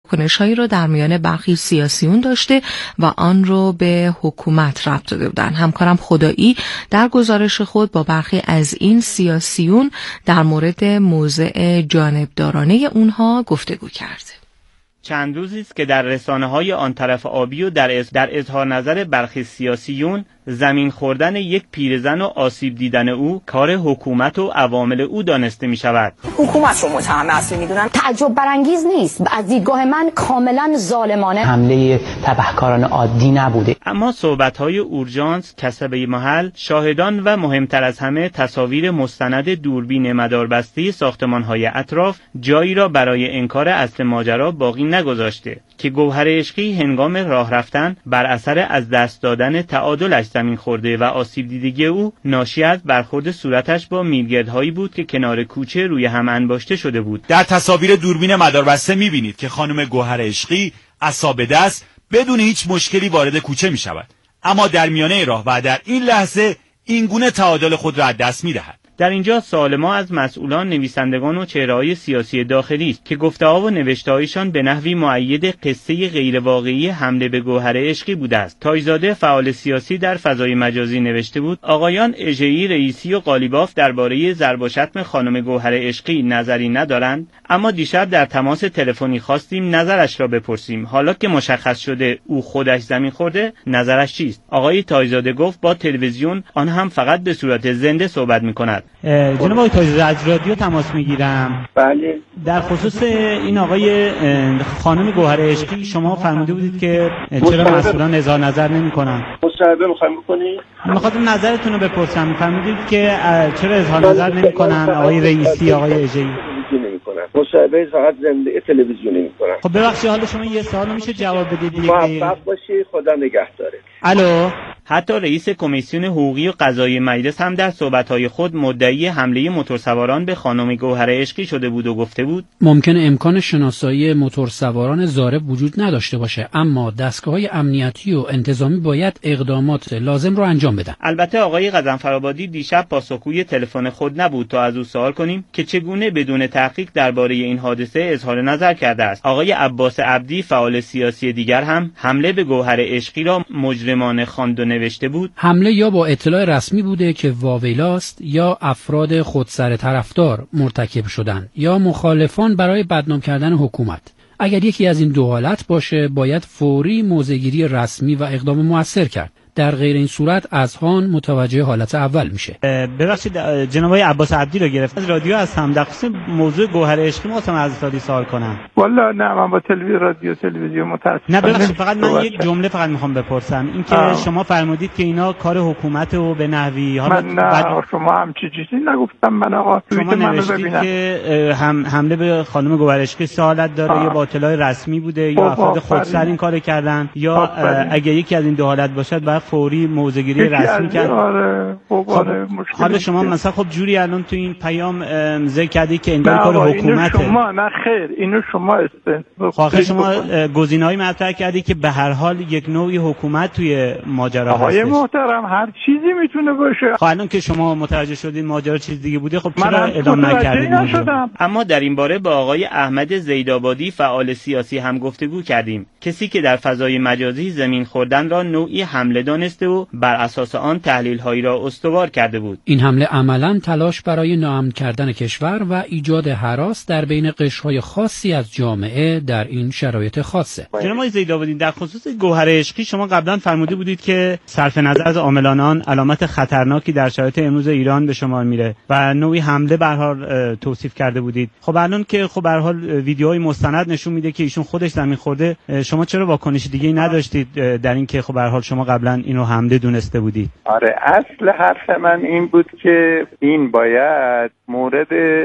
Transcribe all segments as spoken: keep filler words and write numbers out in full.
واکنش‌هایی رو در میان برخی سیاسیون داشته و آن رو به حکومت ربط داده بودن. همکارم خدایی در گزارش خود با برخی از این سیاسیون در مورد موضع جانبدارانه اونها گفتگو کرده. چند روزی است که در رسانه‌های آن طرف آبی و در از در اظهار نظر برخی سیاسیون زمین خوردن یک پیرزن و آسیب دیدن او کار حکومت و عوامل او دانسته می شود. حکومت رو متهم اصلی میدونن. تعجب برانگیز نیست، از دیدگاه من کاملا ظالمانه. حمله تبهکارانه عادی نبوده. اما صحبت‌های اورژانس، کسبه محل، شاهدان و مهمتر از همه تصاویر مستند دوربین مداربسته ساختمان‌های اطراف جایی را برای انکار اصل ماجرا باقی نگذاشته که گوهر عشقی هنگام راه رفتن بر اثر از دست دادن تعادلش زمین خورده و آسیب دیدگی او ناشی از برخورد صورتش با میلگردهایی بود که کنار کوچه روی هم انباشته شده بود. در تصاویر دوربین مداربسته می‌بینید که خانم گوهر عشقی عصا به دست بدون هیچ مشکلی وارد کوچه می‌شود، اما در میانه راه و در این لحظه این گونه تعادل خود را از دست می‌دهد. در اینجا سوال ما از مسئولان، نویسندگان و چهره‌های سیاسی داخلی است که گفته‌ها و نوشته‌هایشان به نحوی مؤید قصه غیرواقعی حمله به گوهر عشقی بوده است. تاج‌زاده فعال سیاسی در فضای مجازی نوشته بود: آقایان اژه‌ای، رئیسی و قالیباف درباره ضرب و شتم خانم گوهر عشقی نظری ندارند، اما دیشب در تماس تلفنی خواستیم نظرش را بپرسیم. حالا که مشخص شده او خودش زمین خورده، نظرش چیست؟ آقای تاج‌زاده گفت با تلویزیون، آن هم فقط به صورت زنده صحبت می‌کند. جناب آقای تاج‌زاده، از رادیو تماس میگیرم. بله. در خصوص این آقای خانم گوهر عشقی شما فرموده بودید که چرا مسئولان اظهار نظر نمی‌کنن؟ مصاحبه می‌خوایم بکنید؟ می‌خواستم نظرتون رو بپرسم. فرمودید که چرا اظهار نظر نمی‌کنن آقای رئیسی، آقای اژه‌ای؟ نمی‌کنن. مصاحبه فقط زنده تلویزیونی می‌کنن. خب ببخشید، حالا شما یه سوال میشه جواب بدید دیگه. موفق باشی، خدا نگهدارت. الو. حتی رئیس کمیسیون حقوقی و قضایی مجلس هم در صحبت‌های خود مدعی حمله موتورسواران به خانم گوهر عشقی شده بود و گفته بود ممکن امکان شناسایی موتورسواران ضارب وجود نداشته باشه، اما دستگاه‌های امنیتی و انتظامی باید اقدامات لازم رو انجام بدن. البته آقای غضنفرآبادی دیشب پاسخگوی تلفن خود نبود تا از او سوال کنیم که چگونه بدون تحقیق درباره این حادثه اظهار نظر کرده است. آقای عباس عبدی فعال سیاسی دیگر هم حمله به گوهر عشقی را مجرمانه خواند و نوشته بود: حمله یا با اطلاع رسمی بوده که واویلاست یا افراد خودسر طرفدار مرتکب شدن یا مخالفان برای بدنام کردن حکومت. اگر یکی از این دو حالت باشه باید فوری موضع‌گیری رسمی و اقدام مؤثر کرد. در غیر این صورت اذهان متوجه حالت اول میشه. ببخشید جناب آقای عباس عبدی رو گرفت. از رادیو هستم. در خصوص موضوع گوهر عشقی می‌خواستم از استادی سوال کنم. والله نه، من با تلویزیون رادیو تلویزیون متأسفم. نه ببخشید، فقط من یک جمله فقط می‌خوام بپرسم. اینکه شما فرمودید که اینا کار حکومت و به نحوی حالا من نه بعد... شما هم چی چیزی نگفتم. من آقا شما نوشتید که هم حمله به خانم گوهر عشقی سوالت داره آه. یا با اطلاع رسمی بوده یا افراد خودسر این کارو کردن یا اگه یکی از این دو حالت باشه بعد فوری موضع‌گیری رسمی کرد. آره خب آره حالا شما مثلا خب جوری الان تو این پیام ذکر کردی که این کار حکومته. شما نه خیر، اینو شما استنتاج خواهر شما گزینه‌ای مطرح کردی که به هر حال یک نوعی حکومت توی ماجرا هست. آقای محترم هر چیزی میتونه باشه. خب الان که شما متوجه شدین ماجرا چیز دیگه بوده، خب چرا اعلام نکردید؟ اما در این باره با آقای احمد زیدآبادی فعال سیاسی هم گفتگو کردیم، کسی که در فضای مجازی زمین خوردن را نوعی حمله دانسته و بر اساس آن تحلیل‌هایی را استوار کرده بود. این حمله عملاً تلاش برای ناامن کردن کشور و ایجاد هراس در بین قشرهای خاصی از جامعه در این شرایط خاصه. جناب آقای زیدآبادی، در خصوص گوهر عشقی شما قبلا فرموده بودید که صرف نظر از عاملان آن علامت خطرناکی در شرایط امروز ایران به شمار میره و نوعی حمله به هر حال توصیف کرده بودید. خب الان که خب به هر حال ویدیوهای مستند نشون میده که ایشون خودش زمین خورده، شما چرا واکنش دیگه‌ای نداشتید در این که خب به هر حال شما قبلا اینو حمله دونسته بودید؟ آره، اصل حرف من این بود که این باید مورد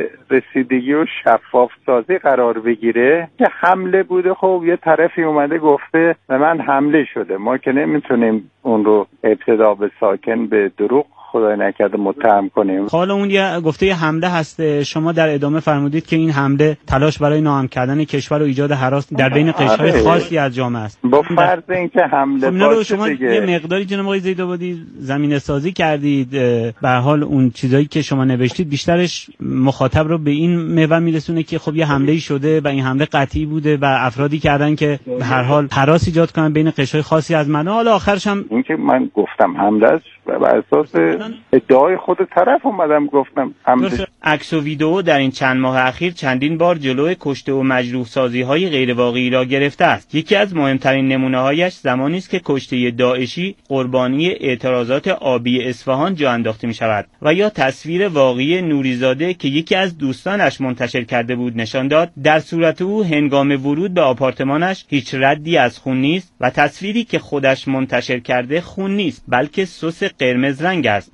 رسیدگی و شفاف سازی قرار بگیره که حمله بوده. خب یه طرفی اومده گفته به من حمله شده، ما که نمیتونیم اون رو ابتدا به ساکن به دروغ خدای نکرده متهم کنیم. حالا اون یه گفته یه حمله هست، شما در ادامه فرمودید که این حمله تلاش برای ناامن کردن کشور و ایجاد هراس در بین قشرهای خاصی از جامعه است. با فرض اینکه حمله خب باشه شما دیگه. یه مقداری جناب آقای زیدآبادی زمینه سازی کردید، به هر حال اون چیزایی که شما نوشتید بیشترش مخاطب رو به این محور میرسونه که خب یه حمله‌ای شده و این حمله قطعی بوده و افرادی کردن که به هر حال هراس ایجاد کنن بین قشرهای خاصی از مردم. حالا آخرش هم اینکه من گفتم حمله است و بر اساس ادعای خود طرف اومدم گفتم حمله. عکس و ویدئو در این چند ماه اخیر چندین بار جلوی کشته و مجروح سازی های غیر واقعی را گرفته است. یکی از مهمترین نمونه هایش زمانی است که کشته داعشی قربانی اعتراضات آبی اصفهان جا انداخته می شود و یا تصویر واقعی نوریزاده که یکی از دوستانش منتشر کرده بود نشان داد در صورت او هنگام ورود به آپارتمانش هیچ ردی از خون نیست و تصویری که خودش منتشر کرده خون نیست بلکه سس قرمز رنگ است.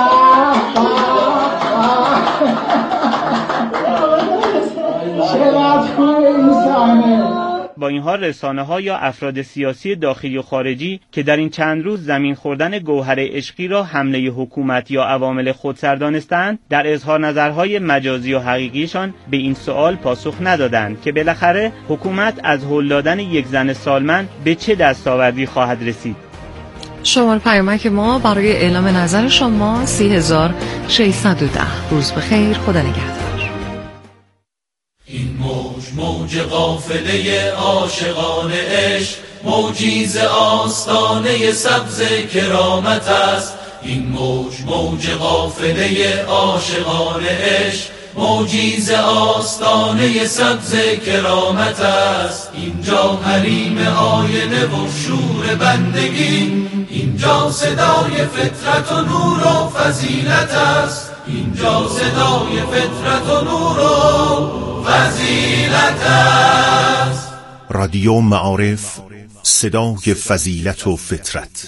با این حال رسانه‌ها یا افراد سیاسی داخلی و خارجی که در این چند روز زمین خوردن گوهر عشقی را حمله حکومت یا عوامل خودسر دانستند، در اظهار نظرهای مجازی و حقیقیشان به این سوال پاسخ ندادند که بالاخره حکومت از هل دادن یک زن سالمند به چه دستاوردی خواهد رسید. شماره پیامک ما برای اعلام نظر شما سی هزار و ششصد و ده. روز بخیر، خدا نگهدار. این موج موج قافله عاشقان عشق، موجی ز آستانه سبز کرامت است. این موج موج قافله عاشقان عشق، موجی ز آستانه سبز کرامت است. اینجا حریم آینه و شور بندگی، اینجا صدای فطرت و نور و فضیلت است. اینجا صدای فطرت و نور و فضیلت است. رادیو معارف، صدای فضیلت و فطرت.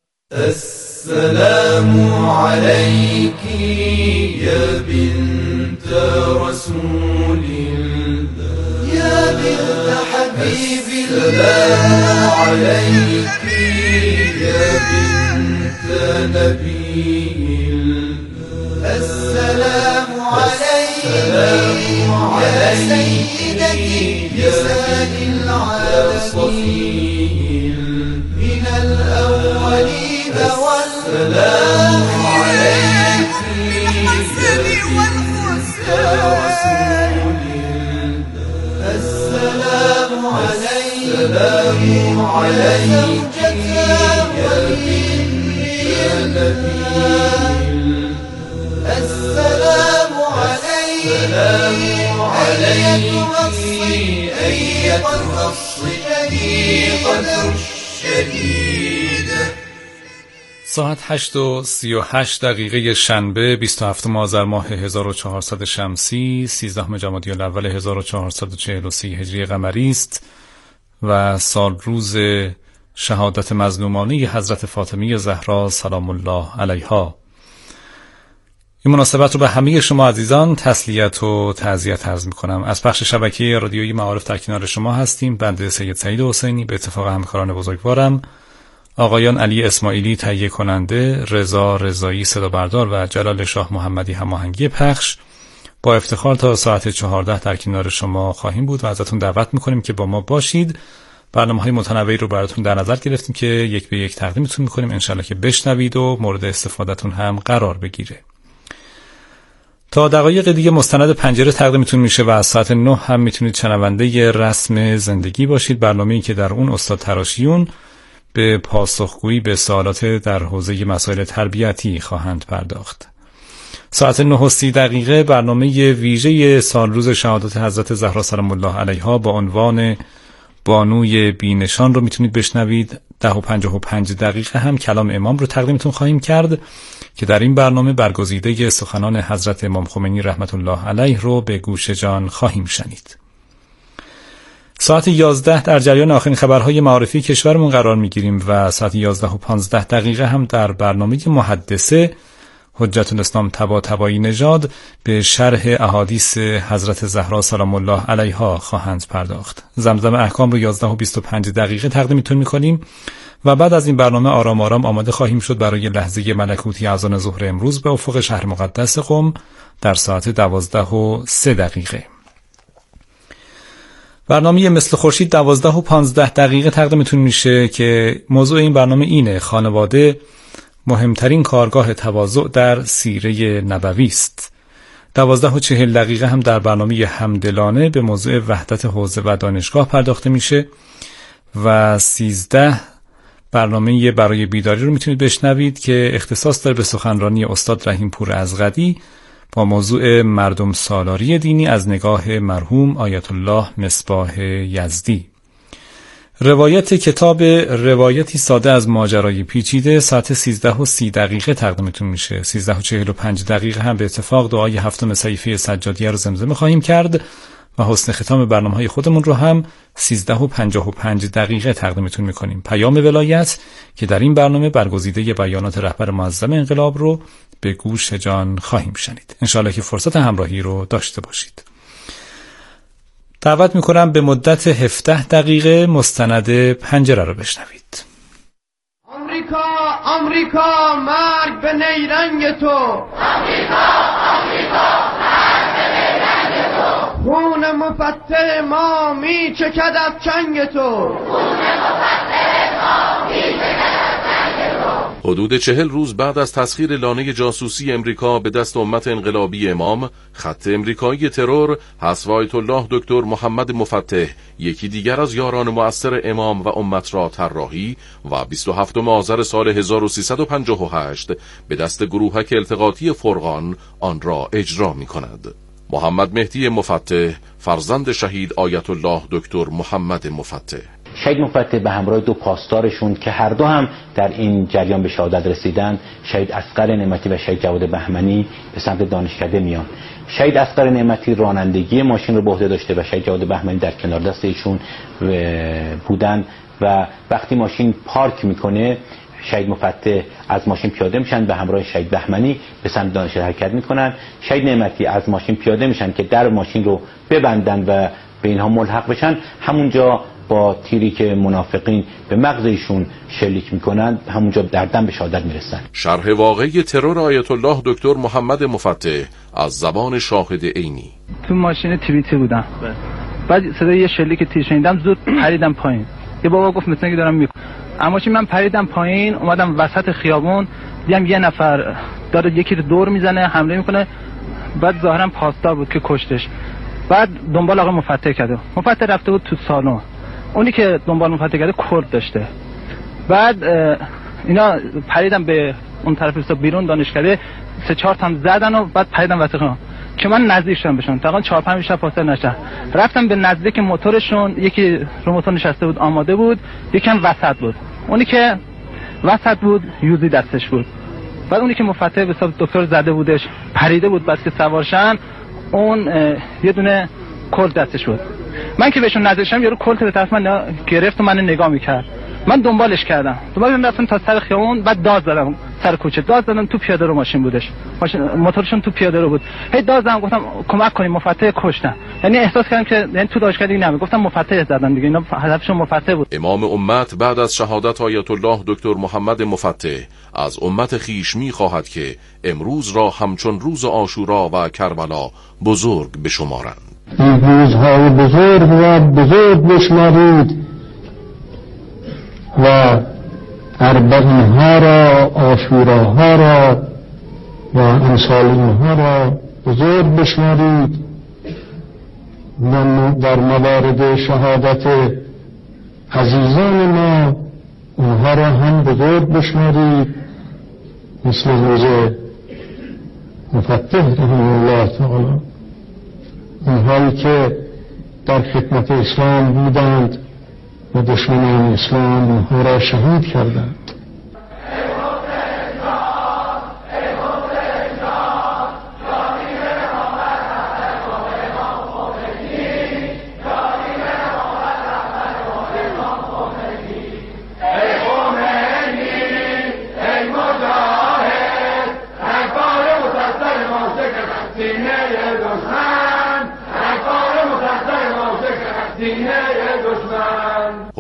السلام علیکی یا بنت رسول الله یا بنت حبیب الله. السلام علیکی یا بنت نبی الله. السلام علیکی يا سيدتي نساء العالمين من الأولين والسلام عليك بالحسن والحسين. السلام عليك السلام عليك يا بنت نبي. السلام عليك السلام عليك أيتها الصديقة الشديدة. ساعت هشت و سی و هشت دقیقه شنبه بیست و هفتم آذر ماه هزار و چهارصد شمسی، سیزدهم جمادی الاول هزار و چهارصد و چهل و سه هجری قمری است و سال روز شهادت مظلومانه حضرت فاطمه زهرا سلام الله علیها. این مناسبت رو به همه شما عزیزان تسلیت و تعزیت عرض می‌کنم. از پخش شبکه رادیویی معارف در کنار شما هستیم. بنده سید سعید حسینی به اتفاق همکاران بزرگوارم آقایان علی اسماعیلی تهیه کننده، رضا رضایی صدا بردار و جلال شاه محمدی هماهنگی پخش با افتخار تا ساعت چهارده در کنار شما خواهیم بود و ازتون دعوت می‌کنیم که با ما باشید. برنامه‌های متنوعی رو براتون در نظر گرفتیم که یک به یک تقدیمتون می‌کنیم، انشالله که بشنوید و مورد استفادهتون هم قرار بگیره. تا دقایق دیگه مستند پنجره تقدیمتون میشه و از ساعت نه هم میتونید شنونده رسم زندگی باشید، برنامه‌ای که در اون استاد تراشیون به پاسخگویی به سوالات در حوزه مسائل تربیتی خواهند پرداخت. ساعت نه و سی دقیقه برنامه ویژه سالروز شهادت حضرت زهرا سلام الله علیها با عنوان بانوی بینشان رو میتونید بشنوید. ده و پنجاه و پنج دقیقه هم کلام امام رو تقدیمتون خواهیم کرد که در این برنامه برگزیده سخنان حضرت امام خمینی رحمت الله علیه رو به گوش جان خواهیم شنید. ساعت یازده در جریان آخرین خبرهای معارفی کشورمون قرار میگیریم و ساعت یازده و پانزده دقیقه هم در برنامه محدثه حجت الاسلام طباطبایی نژاد به شرح احادیث حضرت زهرا سلام الله علیها خواهند پرداخت. زمزم احکام رو یازده و بیست و پنج دقیقه تقدیمتون میکنیم و بعد از این برنامه آرام آرام آماده خواهیم شد برای لحظه ملکوتی اذان ظهر امروز به افق شهر مقدس قم در ساعت دوازده و سه دقیقه. برنامه مثل خورشید دوازده و پانزده دقیقه تقدیمتون میشه که موضوع این برنامه اینه: خانواده مهمترین کارگاه تواضع در سیره نبوی است. دوازده و چهل دقیقه هم در برنامه همدلانه به موضوع وحدت حوزه و دانشگاه پرداخته میشه و سیزده برنامه برای بیداری رو میتونید بشنوید که اختصاص داره به سخنرانی استاد رحیم پور ازغدی با موضوع مردم سالاری دینی از نگاه مرحوم آیت الله مصباح یزدی. روایت کتاب روایتی ساده از ماجرای پیچیده ساعت سیزده و سی دقیقه تقدیمتون میشه. سیزده و چهل و پنج دقیقه هم به اتفاق دعای هفتم صحیفه سجادیه رو زمزمه خواهیم کرد و حسن ختام برنامه‌های خودمون رو هم سیزده و پنجاه و پنج دقیقه تقدیمتون میکنیم. پیام ولایت که در این برنامه برگزیده بیانات رهبر معظم انقلاب رو به گوش جان خواهیم شنید. انشاءالله که فرصت همراهی رو داشته باشید. دعوت میکنم به مدت هفده دقیقه مستند پنجره رو بشنوید. آمریکا آمریکا مرگ به نیرنگ تو، آمریکا آمریکا مرگ به نیرنگ تو، خون مفتر ما می چکد از چنگ تو، خون مفتر ما می چکد از چنگ تو. حدود چهل روز بعد از تسخیر لانه جاسوسی امریکا به دست امت انقلابی امام، خط امریکایی ترور حذف آیت الله دکتر محمد مفتح، یکی دیگر از یاران مؤثر امام و امت را طراحی و بیست و هفتم آذر سال هزار و سیصد و پنجاه و هشت به دست گروهک التقاطی فرقان آن را اجرا می کند. محمد مهدی مفتح فرزند شهید آیت الله دکتر محمد مفتح. شهید مفتح به همراه دو پاسدارشون که هر دو هم در این جریان به شهادت رسیدن، شهید اصغر نعمتی و شهید جواد بهمنی، به سمت دانشکده میان. شهید اصغر نعمتی رانندگی ماشین رو به عهده داشته و شهید جواد بهمنی در کنار دست ایشون بودن و وقتی ماشین پارک میکنه شهید مفتح از ماشین پیاده میشن به همراه شهید بهمنی به سمت دانشکده حرکت میکنن. شهید نعمتی از ماشین پیاده میشن که در ماشین رو ببندن و به اینها ملحق بشن. همونجا با تیری که منافقین به مغز ایشون شلیک میکنن همونجا در دم به شهادت میرسن. شرح واقعی ترور آیت الله دکتر محمد مفتح از زبان شاهد عینی. تو ماشین تیویتی بودم، بعد صدای یه شلیک تیر شنیدم، زود پریدم پایین. یه بابا گفت مثلا که دارم میکنم، اما چی من پریدم پایین، اومدم وسط خیابون، دیدم یه نفر داره یکی رو دور میزنه، حمله میکنه، بعد ظاهرا پاسدار بود که کشتش. بعد دنبال آقا مفتح کرده، مفتح رفته بود تو سالن، اونی که دنبال مفتح کرده کرد داشته. بعد اینا پریدم به اون طرف بیرون دانشکده، سه چهار تا زدن و بعد پریدم وسط خیابون که من نزدیک شدم بهشون، تقریبا چهار پنج شب فاصله نشدم. رفتم به نزدیک موتورشون، یکی رو موتور نشسته بود آماده بود، یکم وسط بود. اونی که وسط بود یوزی دستش بود. بعد اونی که مفتح به حساب دکتر زده بودش پریده بود، بس که سوارشن اون یه دونه کلت دستش بود. من که بهشون نزدیک شدم یارو کلت به طرف من گرفت و منو نگاه میکرد. من دنبالش کردم، دنبالش رفتم تا سر خیابون، بعد داد زدم سر کوچه، داد زدم تو پیاده رو ماشین بودش، ماشین موتورشون تو پیاده رو بود. هی داد زدم گفتم کمک کنیم مفتح کشتن، یعنی احساس کردم که یعنی تو دانشگاه دیگه نمی، گفتم مفتح زدن دیگه، اینا هدفشون مفتح بود. امام امت بعد از شهادت آیت الله دکتر محمد مفتح از امت خیش می‌خواهد که امروز را همچون روز عاشورا و کربلا بزرگ بشمارند. این روزهای بزرگ و بزرگ بشمارید و اربعینها را، عاشوراها را و امثال اینها را بزرگ بشمارید و در موارد شهادت عزیزان ما اونها را هم بزرگ بشمارید، مثل روز مفتح رحمه الله تعالی، اونهایی که در خدمت اسلام بودند و دشمنان اسلام اونها را شهید کردند. ای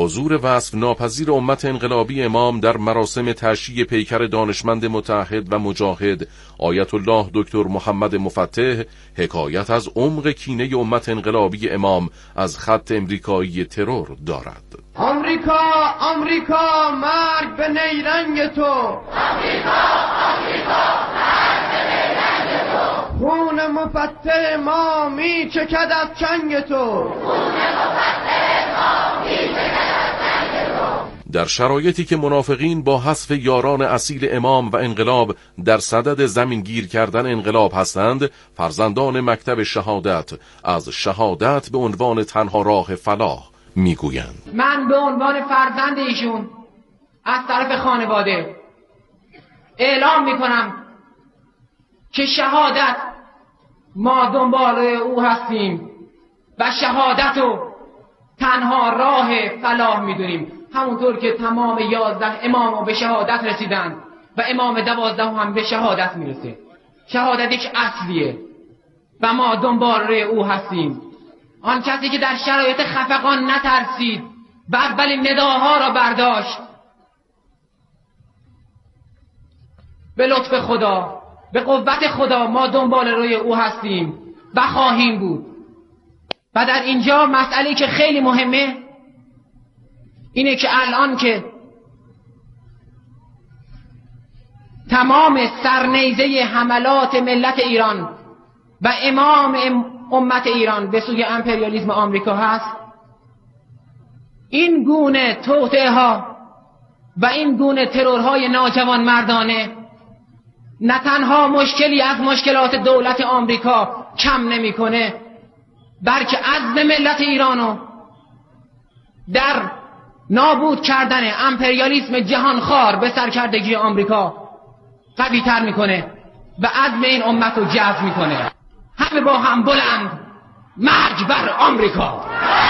حضور وصف ناپذیر امت انقلابی امام در مراسم تشییع پیکر دانشمند متعهد و مجاهد آیت الله دکتر محمد مفتح حکایت از عمق کینه امت انقلابی امام از خط امریکایی ترور دارد. آمریکا آمریکا مرگ به نیرنگ تو، آمریکا آمریکا مرگ به نیرنگ تو، خون مفتح ما می چکد از چنگ تو، خون مفتح ما می چکد از چنگ تو. در شرایطی که منافقین با حذف یاران اصیل امام و انقلاب در صدد زمین گیر کردن انقلاب هستند، فرزندان مکتب شهادت از شهادت به عنوان تنها راه فلاح میگویند. من به عنوان فرزند ایشون از طرف خانواده اعلام میکنم که شهادت ما دنبال او هستیم و شهادت رو تنها راه فلاح میدونیم، همونطور که تمام یازده امام به شهادت رسیدند و امام دوازده هم به شهادت میرسه. شهادت یک اصلیه و ما دنبال او هستیم. آن کسی که در شرایط خفقان نترسید و اولین نداها را برداشت، به لطف خدا، به قوت خدا ما دنبال روی او هستیم و خواهیم بود. و در اینجا مسئله که خیلی مهمه اینه که الان که تمام سرنیزه حملات ملت ایران و امام امت ایران به سوی امپریالیسم آمریکا هست، این گونه توطئه ها و این گونه ترورهای ناجوان مردانه نه تنها مشکلی از مشکلات دولت آمریکا کم نمیکنه، بلکه عزم ملت ایرانو در نابود کردن امپریالیسم جهانخوار به سرکردگی آمریکا قوی تر میکنه و عزم این امت رو جذب میکنه. همه با هم بلند مرگ بر آمریکا.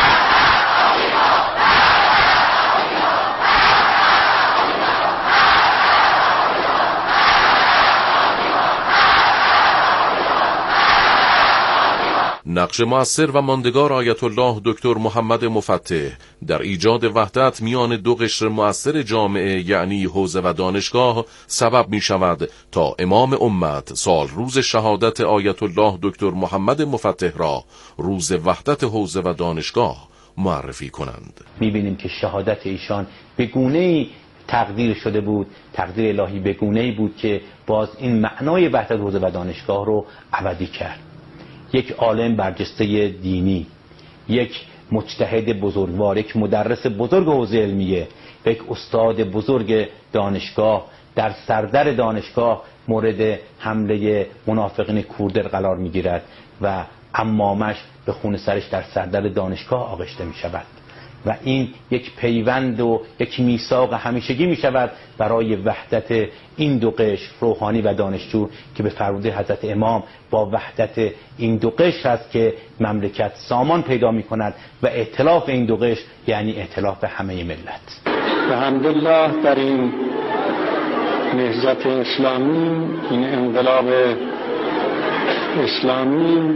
نقش مؤثر و ماندگار آیت الله دکتر محمد مفتح در ایجاد وحدت میان دو قشر مؤثر جامعه یعنی حوزه و دانشگاه سبب می شود تا امام امت سال روز شهادت آیت الله دکتر محمد مفتح را روز وحدت حوزه و دانشگاه معرفی کنند. می بینیم که شهادت ایشان به گونه‌ای تقدیر شده بود، تقدیر الهی به گونه‌ای بود که باز این معنای وحدت حوزه و دانشگاه رو ابدی کرد. یک عالم برجسته دینی، یک مجتهد بزرگوار، یک مدرس بزرگ حوزه علمیه و یک استاد بزرگ دانشگاه در سردر دانشگاه مورد حمله منافقین کورد قرار میگیرد و عمامش به خون سرش در سردر دانشگاه آغشته می شود و این یک پیوند و یک میثاق همیشگی می شود برای وحدت این دو قشر روحانی و دانشجو که به فرموده حضرت امام با وحدت این دو قشر است که مملکت سامان پیدا می کند و ائتلاف این دو قشر یعنی ائتلاف همه ملت. الحمدلله در این نهضت اسلامی، این انقلاب اسلامی،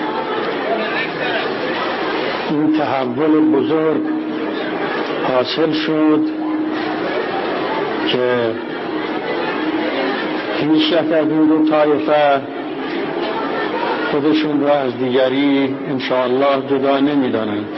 این تحول بزرگ حاصل شد که هیچ یک از این دو طایفه خودشون را از دیگری انشاءالله جدا نمی‌دانند.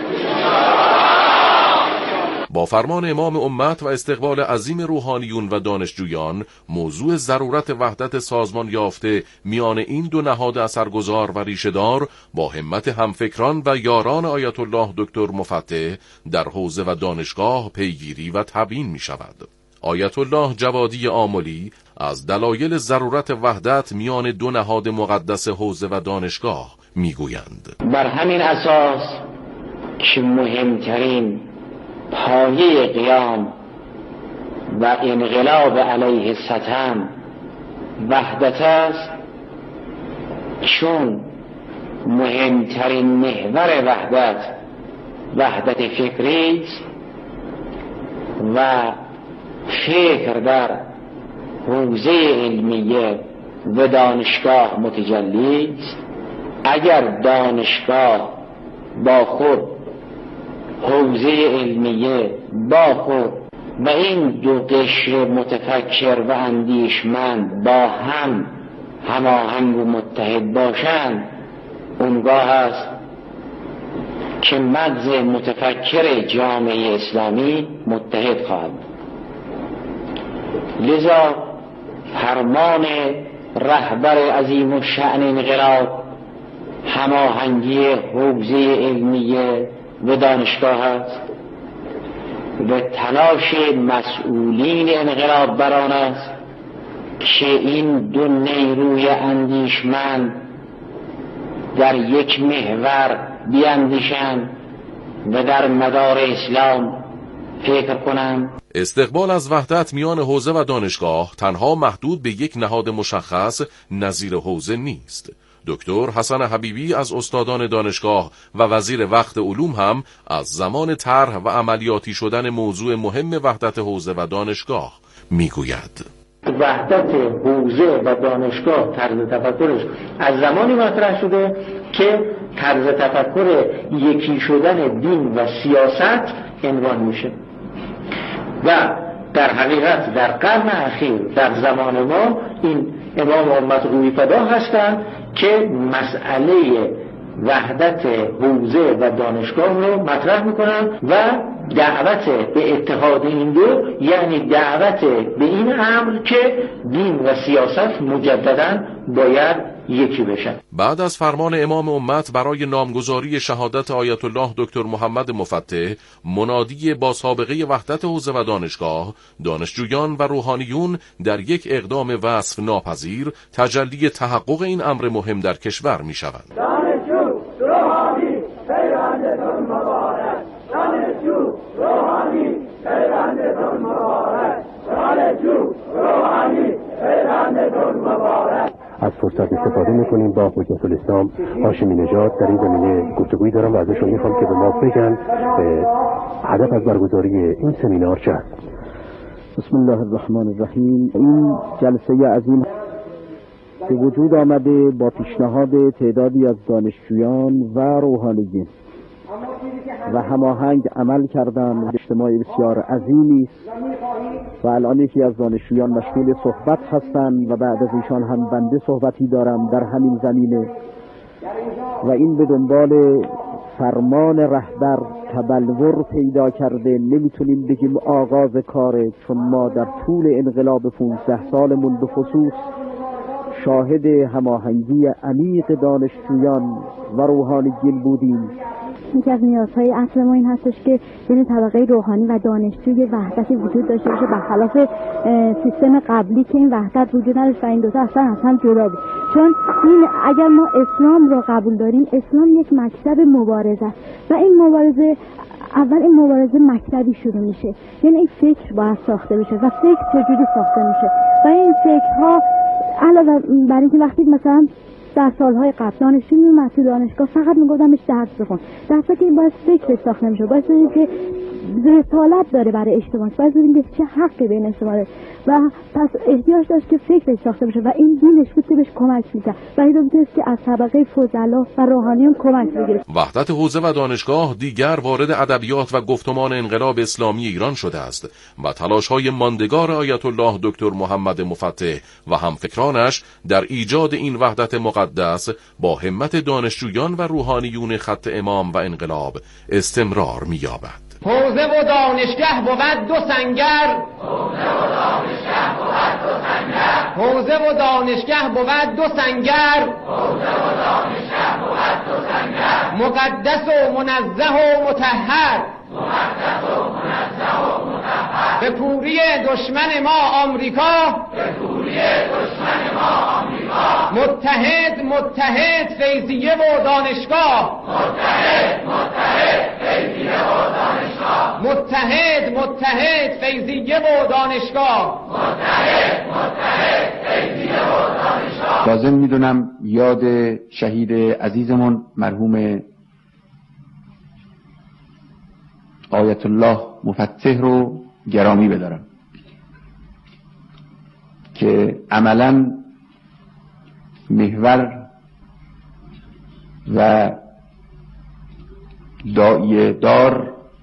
با فرمان امام امت و استقبال عظیم روحانیون و دانشجویان، موضوع ضرورت وحدت سازمان یافته میان این دو نهاد اثرگذار و ریشه‌دار با همت همفکران و یاران آیت الله دکتر مفتح در حوزه و دانشگاه پیگیری و تبیین می شود. آیت الله جوادی آملی از دلایل ضرورت وحدت میان دو نهاد مقدس حوزه و دانشگاه می گویند. بر همین اساس که مهمترین پایه قیام و انقلاب علیه ستم وحدت است، چون مهمترین محور وحدت وحدت فکری است و فکر در حوزه علمیه و دانشگاه متجلی است. اگر دانشگاه با خود حوزه علمیه با خود و این دو قشر متفکر و اندیشمند با هم هماهنگ و متحد باشند، اونگاه است که مغز متفکر جامعه اسلامی متحد خواهد. لذا فرمان رهبر عظیم الشأن انقلاب هماهنگی حوزه علمیه و دانشگاه است و تلاش مسئولین انقلاب بر آن است که این دو نیروی اندیشمند در یک محور بیاندیشند و در مدار اسلام فکر کنند. استقبال از وحدت میان حوزه و دانشگاه تنها محدود به یک نهاد مشخص نظیر حوزه نیست. دکتر حسن حبیبی از استادان دانشگاه و وزیر وقت علوم هم از زمان طرح و عملیاتی شدن موضوع مهم وحدت حوزه و دانشگاه میگوید: وحدت حوزه و دانشگاه طرز تفکرش از زمانی مطرح شده که طرز تفکر یکی شدن دین و سیاست عنوان میشه و در حقیقت در قرن اخیر در زمان ما این امام امت روی فدا هستند که مسئله وحدت حوزه و دانشگاه رو مطرح میکنن و دعوت به اتحاد این دو، یعنی دعوت به این امر که دین و سیاست مجددا باید یکی بشن. بعد از فرمان امام امت برای نامگذاری شهادت آیت الله دکتر محمد مفتح، منادی با سابقه وحدت حوزه و دانشگاه، دانشجویان و روحانیون در یک اقدام وصف ناپذیر تجلی تحقق این امر مهم در کشور می شوند. دانشجو روحانی پیوندتون مبارک، دانشجو روحانی پیوندتون مبارک، دانشجو روحانی پیوندتون مبارک. از فرصت استفاده میکنیم با حجت الاسلام هاشمی نژاد در این زمینه گفتگویی دارم و ازشون میخوام که به ما بگن هدف از برگزاری این سمینار چه است. بسم الله الرحمن الرحیم. این جلسه عظیم به وجود آمده با پیشنهاد تعدادی از دانشجویان و روحانیین و هماهنگ عمل کردن. اجتماع بسیار عظیمی است و الان یکی از دانشجویان مشغول صحبت هستند و بعد از ایشان هم بنده صحبتی دارم در همین زمینه و این به دنبال فرمان رهبر تبلور پیدا کرده. نمیتونیم بگیم آغاز کاره، چون ما در طول انقلاب پانزده سالمون به خصوص شاهد هماهنگی عمیق دانشجویان و روحانیین بودیم. یکی از نیازهای اصل ما این هستش که بین طبقه روحانی و دانشجوی وحدتی وجود داشته باشه، برخلاف سیستم قبلی که این وحدت وجود نداشت و این دوتا اصلا از هم جدا بود. چون این اگر ما اسلام رو قبول داریم، اسلام یک مکتب مبارزه است و این مبارزه اول این مبارزه مکتبی شروع میشه، یعنی این فکر باید ساخته بشه و فکر چجوری ساخته میشه و این فکرها علاوه بر اینکه وقتی مثلا در سالهای قبل دانشجو میومد تو دانشگاه فقط میگفتم بهش درس بخون، درسته که این باید فکرش ساخته میشه، باید ببینیم که رسالت داره برای اجتماع، باید ببینیم که چه حقی بین اجتماع و پس احتیاج داشت که فکرش ساخته بشه و این دینش بود که بهش کمک میکرد و این میتونست که از طبقه فضلا و روحانیون کمک بگیره. وحدت حوزه و دانشگاه دیگر وارد ادبیات و گفتمان انقلاب اسلامی ایران شده است و تلاش‌های ماندگار آیت الله دکتر محمد مفتح و همفکرانش در ایجاد این وحدت مقدس با همت دانشجویان و روحانیون خط امام و انقلاب استمرار می‌یابد. حوزه و دانشگاه بود دو سنگر، حوزه و دانشگاه بود دو سنگر، مقدس و منزه و مطهر، به کوری دشمن ما آمریکا، متحد متحد فیضیه و دانشگاه، متحد متحد فیضیه و دانشگاه، لازم میدونم یاد شهید عزیزمون مرحوم آیت الله مفتح رو گرامی بدارم که عملاً محور و داعیه دار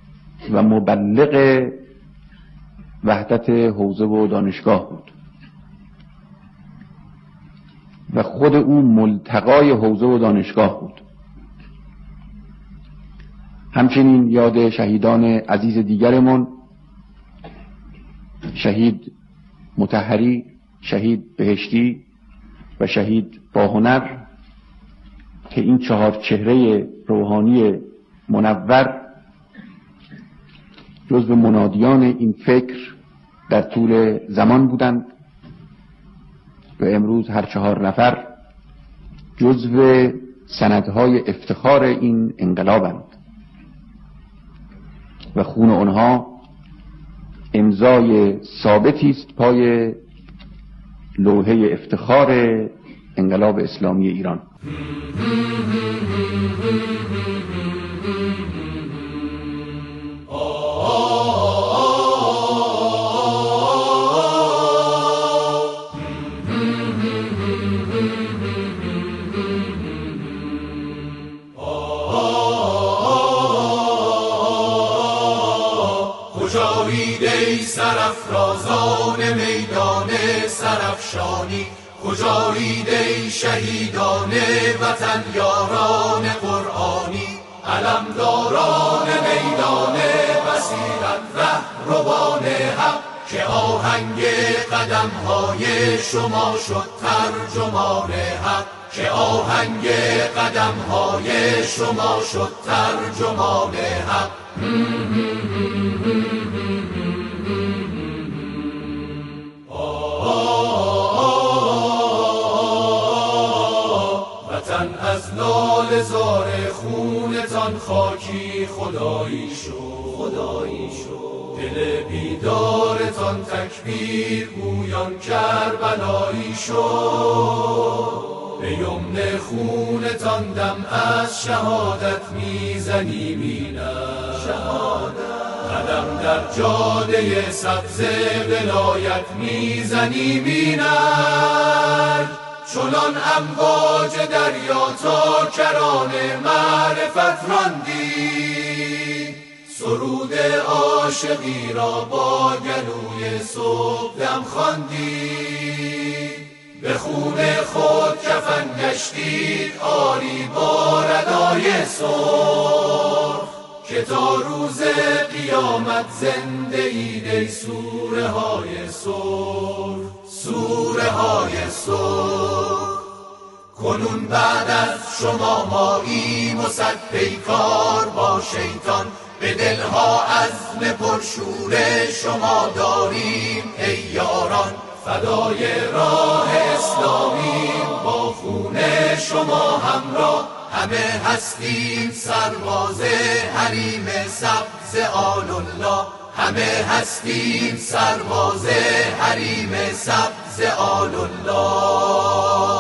و مبلغ وحدت حوزه و دانشگاه بود و خود او ملتقای حوزه و دانشگاه بود. همچنین یاد شهیدان عزیز دیگرمون، شهید مطهری، شهید بهشتی و شهید باهنر که این چهار چهره روحانی منور جزو منادیان این فکر در طول زمان بودند و امروز هر چهار نفر جزو سندهای افتخار این انقلابند و خون آنها امضای ثابتی است پای لوحه افتخار انقلاب اسلامی ایران. سرافرازان میدان سرافشانی، کجایید ای شهیدان وطن یاران قرآنی، علمداران میدان بصیرت رهروان حق، که آهنگ قدم‌های شما شد ترجمان حق، که آهنگ قدم‌های شما شد ترجمان حق. وطن از لاله زار خونتان خاکی خدایی شد، خدایی شد. دل بیدارتان تکبیر گویان کربلایی شد. به یمن خونتان دم از شهادت میزنیم اینم، شهادت. قدم در جاده سبز ولایت میزنیم اینم، چنان امواج دریا تا کران معرفت راندی، سرود عاشقی را با گلوی صبح دم خواندی، به خون خود کفن گشتید آری با ردای سرخ، که تا روز قیامت زنده اید ای سوره های سرخ، سوره های سرخ. کنون بعد از شما ماییم و صد پیکار با شیطان، به دلها عزم پرشور شما داریم ای یاران، فدای راه اسلامیم با خون شما همراه، همه هستیم سرباز حریم سبز آل الله، همه هستیم سرباز حریم سبز آل الله.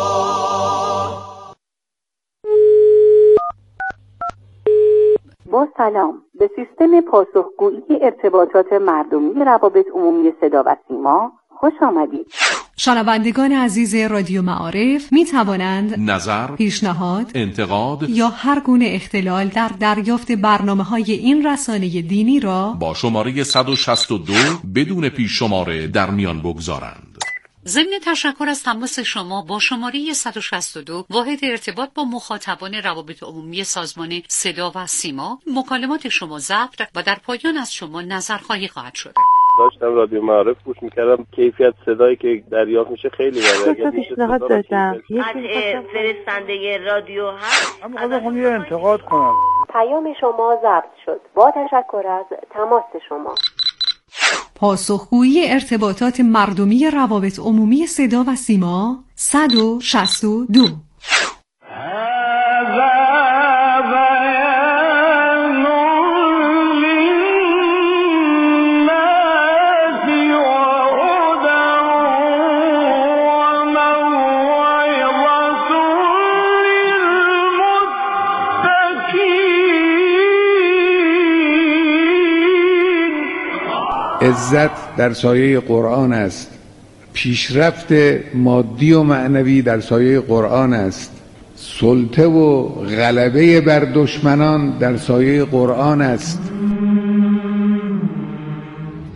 با سلام، به سیستم پاسخگویی ارتباطات مردمی روابط عمومی صدا و سیما خوش آمدید. شنوندگان عزیز رادیو معارف می توانند نظر، پیشنهاد، انتقاد یا هر گونه اختلال در دریافت برنامه‌های این رسانه دینی را با شماره صد و شصت و دو بدون پیش شماره در میان بگذارند. ضمن تشکر از تماس شما با شماره صد و شصت و دو واحد ارتباط با مخاطبان روابط عمومی سازمان صدا و سیما، مکالمات شما ضبط و در پایان از شما نظرخواهی خواهد شد. داشتم رادیو معارف گوش میکردم، کیفیت صدایی که دریافت میشه خیلی بالاست. من پیشنهاد دادم از فرستنده رادیو هست. من خواهم یه انتقاد کنم. پیام شما ضبط شد. با تشکر از تماس شما. پاسخگویی ارتباطات مردمی روابط عمومی صدا و سیما صد و شصت و دو. عزت در سایه قرآن است، پیشرفت مادی و معنوی در سایه قرآن است، سلطه و غلبه بر دشمنان در سایه قرآن است.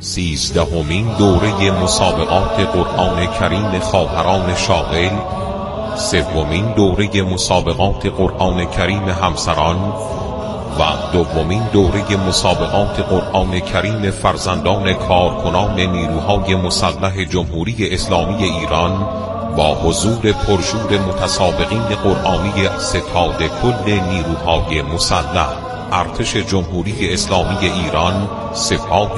سیزدهمین دوره مسابقات قرآن کریم خواهران شاغل، سومین دوره مسابقات قرآن کریم همسران و دومین دوره مسابقات قرآن کریم فرزندان کارکنان نیروهای مسلح جمهوری اسلامی ایران با حضور پرشور متسابقین قرآنی ستاد کل نیروهای مسلح، ارتش جمهوری اسلامی ایران، سپاه